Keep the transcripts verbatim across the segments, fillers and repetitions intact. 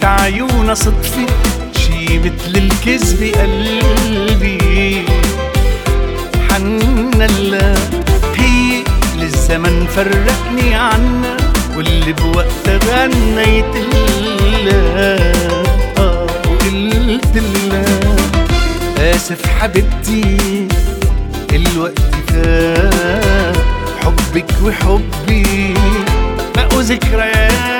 شفت عيونها صدفة شي متل الكذب قلبي حنلا هي للزمن فرقني عنا واللي بوقتها غنيت لها آه وقلت لها آسف حبيبتي الوقت فات حبك وحبي بقوا ذكريات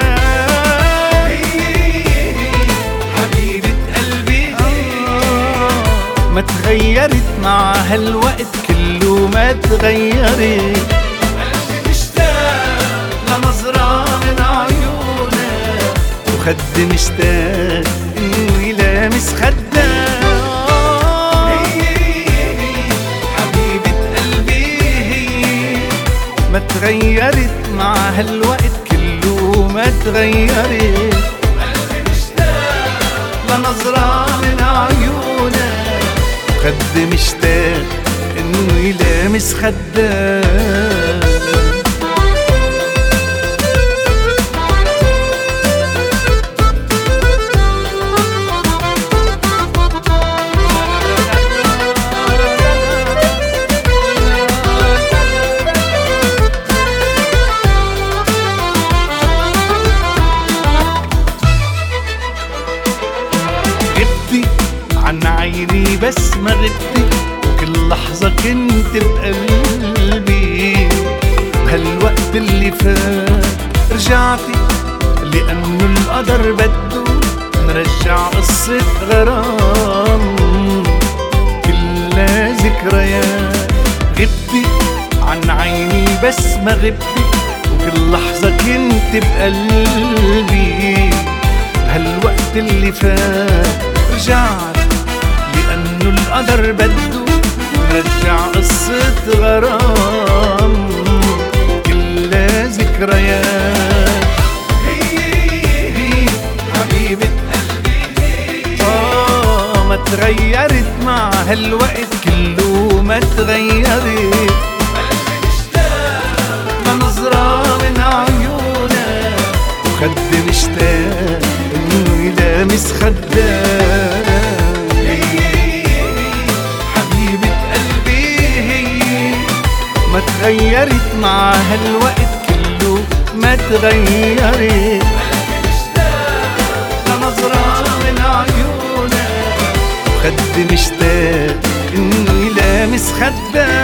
حبيبة قلبي ما تغيرت مع هالوقت كله ما تغيرت قلبي مشتاق لنظرة من عيونك وخد مشتاق انه يلامس خدك ما تغيرت مع هالوقت كله ما تغيرت قلبي مشتاق لنظرة من عيونك خد مشتاق انه يلامس خدك عن عيني بس ما غبتي وكل لحظة كنت بقلبي بهالوقت اللي فات رجعتي لأنه القدر بده نرجع قصة غرام كلها ذكريات غبتي عن عيني بس ما غبتي وكل لحظة كنت بقلبي بهالوقت اللي فات رجعت لأنه القدر بده نرجع قصة غرام كلها ذكريات هي هي حبيبة قلبي آه ما تغيرت مع هالوقت كله ما تغيرت قلبي مشتاق لنظرة من عيونك وخد مشتاق انه يلامس خدك ما تغيرت مع هالوقت كله ما تغيرت قلبي مشتاق لنظرة من عيونك وخد مشتاق انه يلامس خدك